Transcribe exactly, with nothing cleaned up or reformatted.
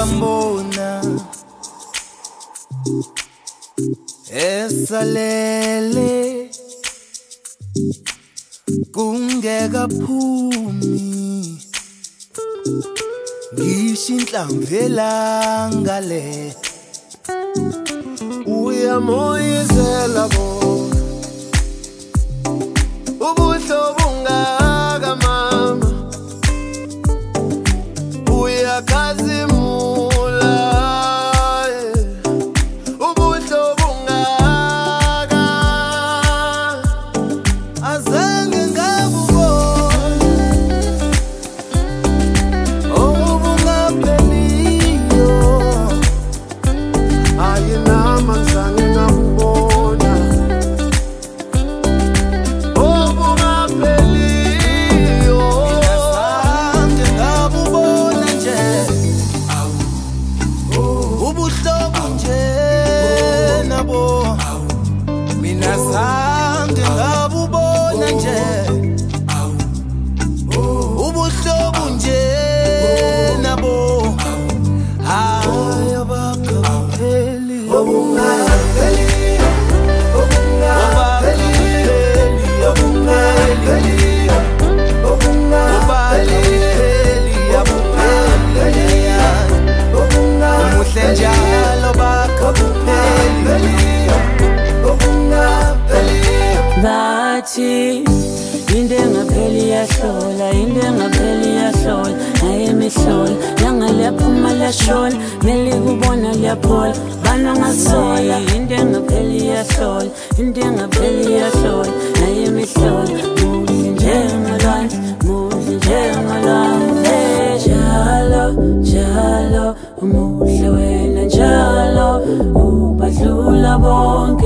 ngambona esalele kungekaphumi ngisho inhlamvu elangale uyamoyizela bo ubuhlobo bungaka mama uyakhazimula ubuhlobo bungaka azange ngabubona obungapheliyo ayinama azange ngabubona obungapheliyo azange ngabubona nje ubuhlobo nje nabo mina zange ngabubona nje ubuhlobo nje nabo hayi abakapheli obungapheli obungapheli obungapheli obungapheli umuhle njalo bakapheli obungapheli bathi into engapheli iyahlola into engapheli iyahlola naye imihlola langa liyaphuma liyashona mele kubona liyaphola bana ngasola into engapheli iyahlola into engapheli iyahlola naye imihlola muhle njengalwane muhle njengalwane njalo njalo umuhle wena njalo ubadlula bonke